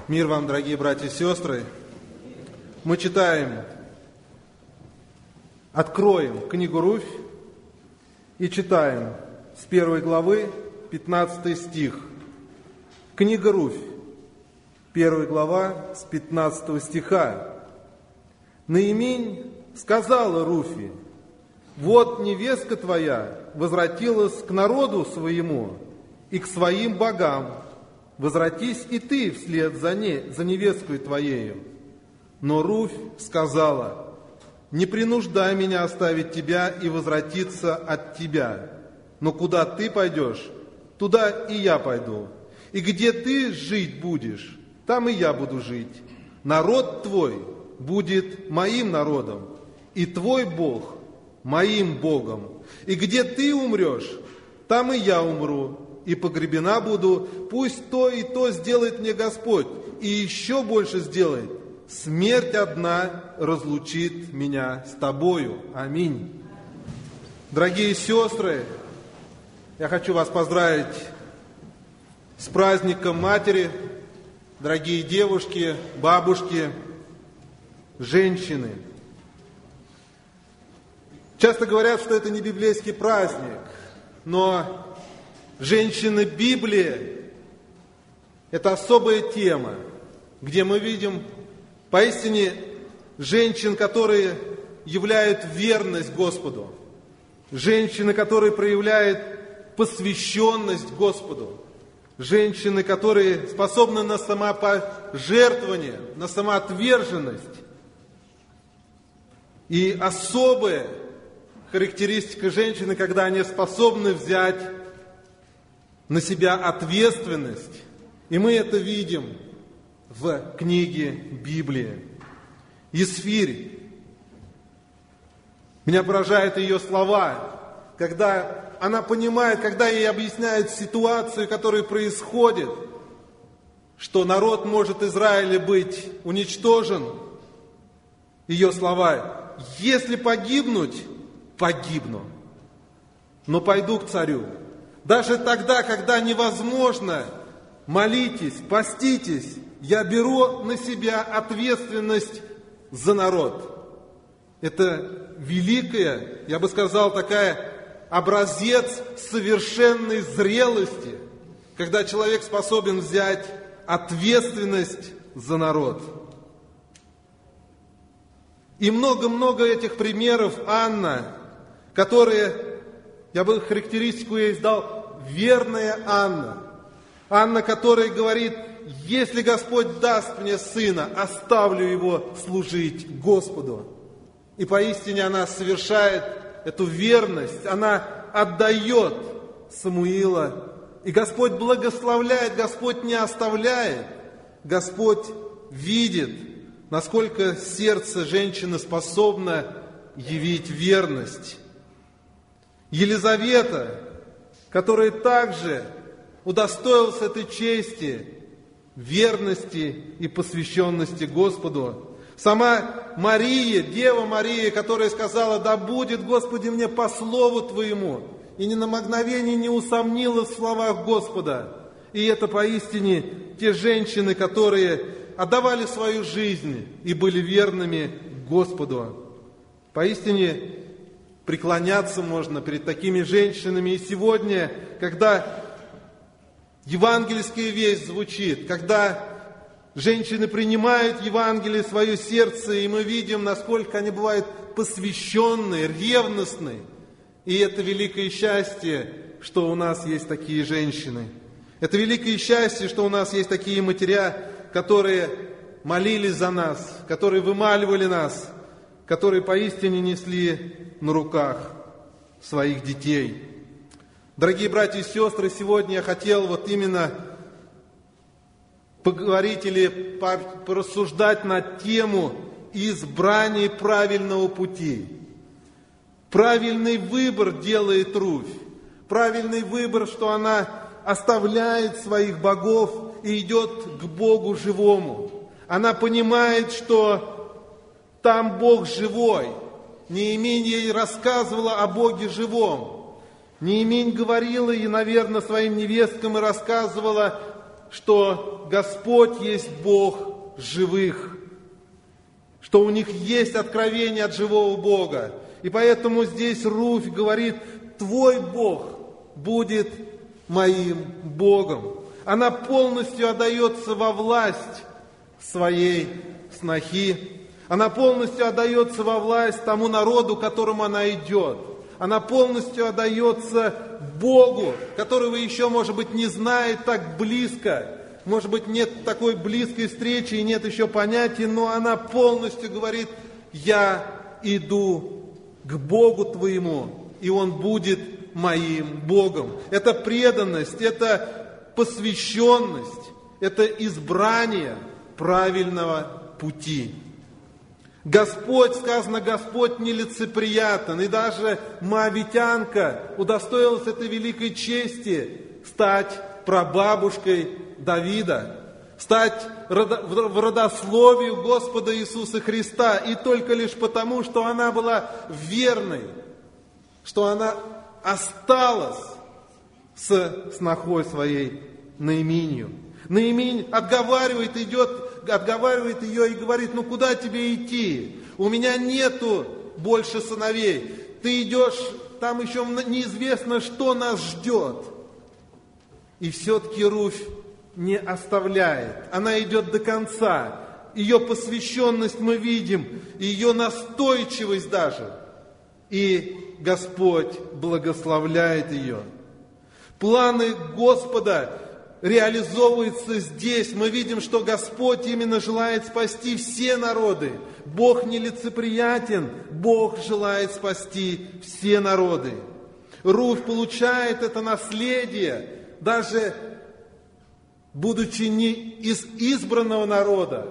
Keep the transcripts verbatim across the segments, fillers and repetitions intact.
Мир вам, дорогие братья и сестры. Мы читаем, откроем книгу Руфь и читаем с первой главы пятнадцатый стих. Книга Руфь, первая глава с пятнадцатого стиха. Наимень сказала Руфи: вот невестка твоя возвратилась к народу своему и к своим богам. Возвратись и ты вслед за ней, за невесткой твоею. Но Руфь сказала: не принуждай меня оставить тебя и возвратиться от тебя. Но куда ты пойдешь, туда и я пойду. И где ты жить будешь, там и я буду жить. Народ твой будет моим народом, и твой Бог моим Богом. И где ты умрешь, там и я умру, и погребена буду. Пусть то и то сделает мне Господь, и еще больше сделает. Смерть одна разлучит меня с тобою. Аминь. Дорогие сестры, я хочу вас поздравить с праздником Матери. Дорогие девушки, бабушки, женщины. Часто говорят, что это не библейский праздник, но женщины Библии – это особая тема, где мы видим поистине женщин, которые являют верность Господу, женщины, которые проявляют посвященность Господу, женщины, которые способны на самопожертвование, на самоотверженность. И особая характеристика женщины, когда они способны взять на себя ответственность. И мы это видим в книге Библии. Есфирь. Меня поражают ее слова, когда она понимает, когда ей объясняют ситуацию, которая происходит, что народ может Израиля быть уничтожен. Ее слова: если погибнуть, погибну, но пойду к царю. Даже тогда, когда невозможно, молитесь, поститесь, я беру на себя ответственность за народ. Это великая, я бы сказал, такая образец совершенной зрелости, когда человек способен взять ответственность за народ. И много-много этих примеров Анна, которые, я бы характеристику ей дал, верная Анна. Анна, которая говорит: если Господь даст мне сына, оставлю его служить Господу. И поистине она совершает эту верность, она отдает Самуила. И Господь благословляет, Господь не оставляет. Господь видит, насколько сердце женщины способно явить верность. Елизавета, которая также удостоилась этой чести, верности и посвященности Господу. Сама Мария, Дева Мария, которая сказала: да будет, Господи, мне по слову Твоему, и ни на мгновение не усомнилась в словах Господа. И это поистине те женщины, которые отдавали свою жизнь и были верными Господу. Поистине преклоняться можно перед такими женщинами. И сегодня, когда евангельская весть звучит, когда женщины принимают Евангелие в свое сердце, и мы видим, насколько они бывают посвященные, ревностные. И это великое счастье, что у нас есть такие женщины. Это великое счастье, что у нас есть такие матеря, которые молились за нас, которые вымаливали нас, которые поистине несли на руках своих детей. Дорогие братья и сестры, сегодня я хотел вот именно поговорить или порассуждать на тему избрания правильного пути. Правильный выбор делает Руфь. Правильный выбор, что она оставляет своих богов и идет к Богу живому. Она понимает, что там Бог живой. Неимень ей рассказывала о Боге живом. Неимень говорила и, наверное, своим невесткам и рассказывала что Господь есть Бог живых, что у них есть откровение от живого Бога. И поэтому здесь Руфь говорит: твой Бог будет моим Богом. Она полностью отдается во власть своей снохи. Она полностью отдается во власть тому народу, к которому она идет. Она полностью отдается Богу, которого еще, может быть, не знает так близко. Может быть, нет такой близкой встречи и нет еще понятия, но она полностью говорит: я иду к Богу твоему, и Он будет моим Богом. Это преданность, это посвященность, это избрание правильного пути. Господь, сказано, Господь нелицеприятен, и даже моавитянка удостоилась этой великой чести стать прабабушкой Давида, стать в родословии Господа Иисуса Христа, и только лишь потому, что она была верной, что она осталась с снохой своей Наиминью. Наиминь отговаривает, идет, отговаривает ее и говорит: ну куда тебе идти? У меня нету больше сыновей. Ты идешь, там еще неизвестно, что нас ждет. И все-таки Руфь не оставляет. Она идет до конца. Ее посвященность мы видим, ее настойчивость даже. И Господь благословляет ее. Планы Господа реализовываются здесь. Мы видим, что Господь именно желает спасти все народы. Бог нелицеприятен, Бог желает спасти все народы. Руфь получает это наследие, даже будучи не из избранного народа.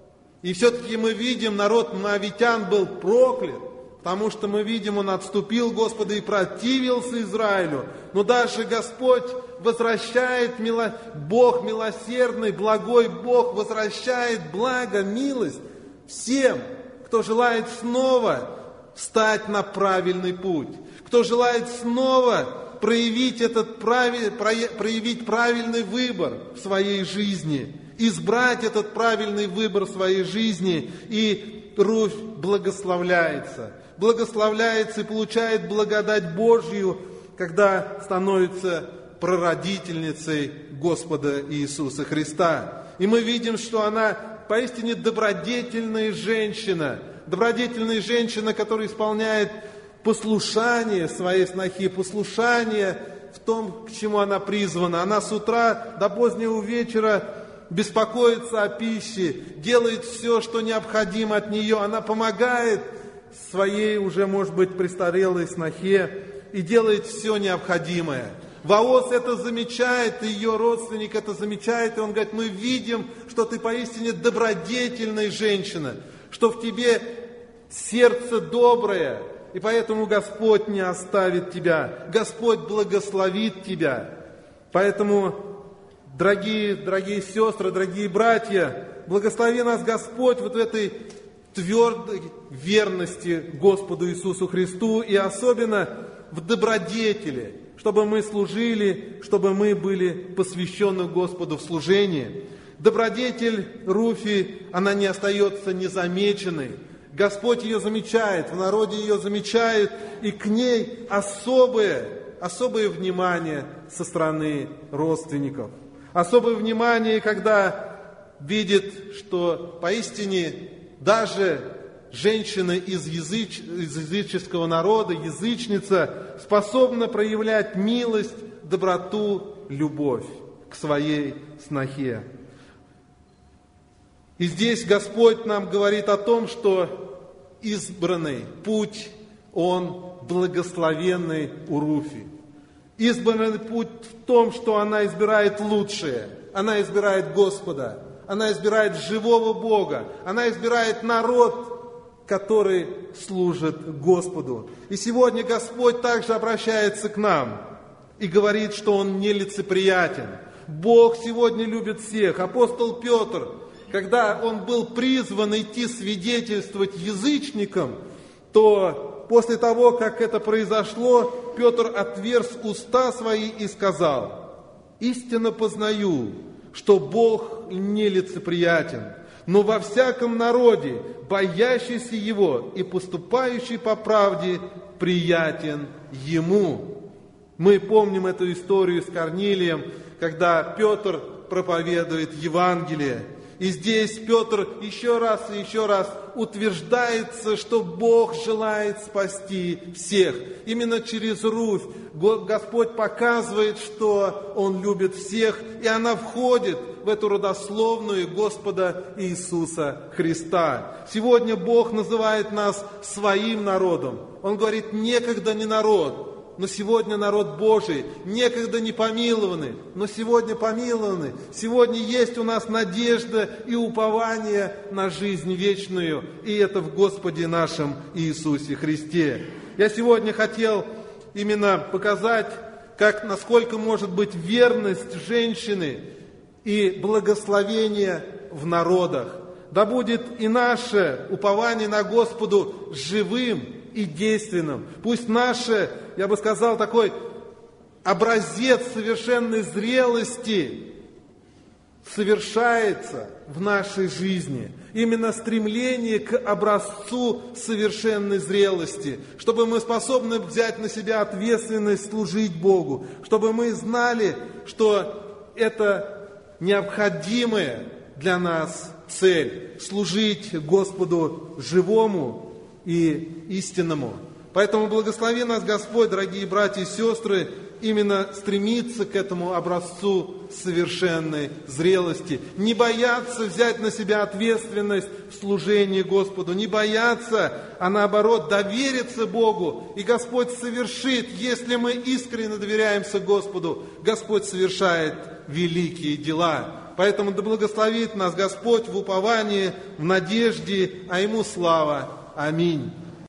И все-таки мы видим, народ моавитян был проклят, потому что мы видим, он отступил Господа и противился Израилю. Но даже Господь возвращает, мило... Бог милосердный, благой Бог возвращает благо, милость всем, кто желает снова встать на правильный путь, кто желает снова проявить, этот правиль... проявить правильный выбор в своей жизни, избрать этот правильный выбор в своей жизни. И Руфь благословляется, благословляется и получает благодать Божью, когда становится прародительницей Господа Иисуса Христа. И мы видим, что она поистине добродетельная женщина, добродетельная женщина, которая исполняет послушание своей снохи, послушание в том, к чему она призвана. Она с утра до позднего вечера беспокоится о пище, делает все, что необходимо от нее. Она помогает своей уже, может быть, престарелой снохе и делает все необходимое. Воос это замечает, и ее родственник это замечает, и он говорит: мы видим, что ты поистине добродетельная женщина, что в тебе сердце доброе, и поэтому Господь не оставит тебя, Господь благословит тебя. Поэтому, дорогие, дорогие сестры, дорогие братья, благослови нас Господь вот в этой твердой верности Господу Иисусу Христу, и особенно в добродетели, чтобы мы служили, чтобы мы были посвящены Господу в служении. Добродетель Руфи, она не остается незамеченной. Господь ее замечает, в народе ее замечают, и к ней особое, особое внимание со стороны родственников. Особое внимание, когда видит, что поистине даже женщина из, языч... из языческого народа, язычница, способна проявлять милость, доброту, любовь к своей снохе. И здесь Господь нам говорит о том, что избранный путь, он благословенный у Руфи. Избранный путь в том, что она избирает лучшее, она избирает Господа, она избирает живого Бога, она избирает народ, который служит Господу. И сегодня Господь также обращается к нам и говорит, что Он нелицеприятен. Бог сегодня любит всех. Апостол Петр, когда он был призван идти свидетельствовать язычникам, то после того, как это произошло, Петр отверз уста свои и сказал: «Истинно познаю, что Бог нелицеприятен, но во всяком народе, боящийся Его и поступающий по правде, приятен Ему». Мы помним эту историю с Корнилием, когда Петр проповедует Евангелие. И здесь Петр еще раз и еще раз утверждается, что Бог желает спасти всех. Именно через Руфь Господь показывает, что Он любит всех, и она входит в эту родословную Господа Иисуса Христа. Сегодня Бог называет нас своим народом. Он говорит: некогда не народ, но сегодня народ Божий, некогда не помилованный, но сегодня помилованный. Сегодня есть у нас надежда и упование на жизнь вечную, и это в Господе нашем Иисусе Христе. Я сегодня хотел именно показать, как, насколько может быть верность женщины и благословение в народах. Да будет и наше упование на Господу живым и действенным. Пусть наше, я бы сказал, такой образец совершенной зрелости совершается в нашей жизни. Именно стремление к образцу совершенной зрелости, чтобы мы способны взять на себя ответственность служить Богу, чтобы мы знали, что это необходимая для нас цель – служить Господу живому и истинному. Поэтому благослови нас, Господь, дорогие братья и сестры, именно стремиться к этому образцу совершенной зрелости. Не бояться взять на себя ответственность в служении Господу, не бояться, а наоборот довериться Богу. И Господь совершит, если мы искренне доверяемся Господу, Господь совершает великие дела. Поэтому да благословит нас Господь в уповании, в надежде, а Ему слава. Аминь.